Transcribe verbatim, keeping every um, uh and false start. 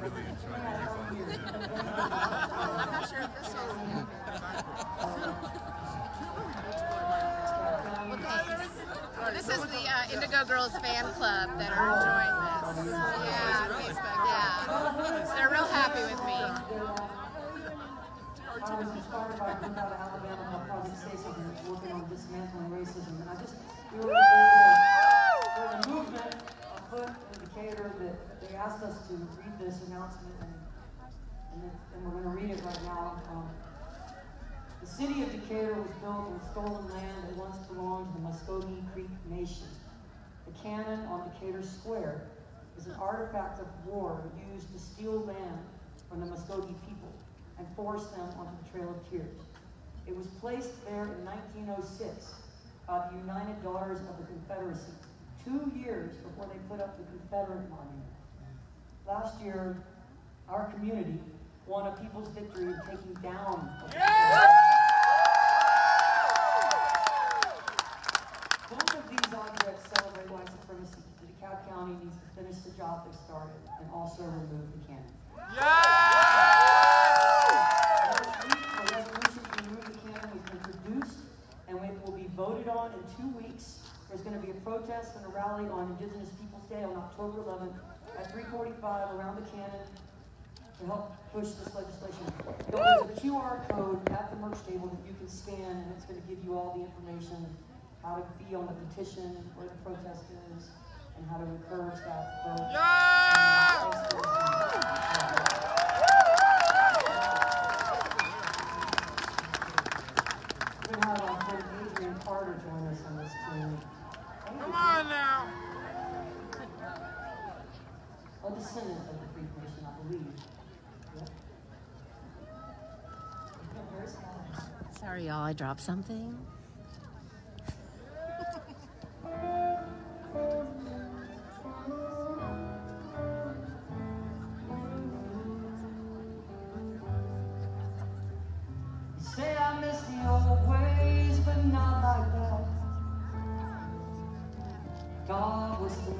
I'm not sure if this is. Well, thanks. This is the uh, Indigo Girls fan club that are enjoying this. Yeah, on Facebook. Yeah, they're real happy with me. I was inspired by Group out of Alabama called Project Say Something, that's working on dismantling racism. And I just, we were there's a movement afoot in Decatur that they asked us to read this announcement, and, and, it, and we're going to read it right now. Um, the city of Decatur was built on stolen land that once belonged to the Muscogee Creek Nation. The cannon on Decatur Square is an artifact of war used to steal land from the Muscogee people and force them onto the Trail of Tears. It was placed there in nineteen oh six by the United Daughters of the Confederacy, two years before they put up the Confederate monument. Last year, our community won a people's victory in taking down the yeah! Both of these objects celebrate white supremacy. DeKalb County needs to finish the job they started and also remove the cannon. Yeah! Voted on in two weeks. There's going to be a protest and a rally on Indigenous Peoples Day on October eleventh at three forty-five around the cannon to help push this legislation. There's a Q R code at the merch table that you can scan, and it's going to give you all the information, how to be on the petition, where the protest is, and how to encourage that vote. Yeah! We're going to have our friend Adrian Carter join us on this team. Come on now! A descendant of the Creek Nation, I believe. Yep. Sorry, y'all, I dropped something. Say I miss the old ways, but not like that. God was the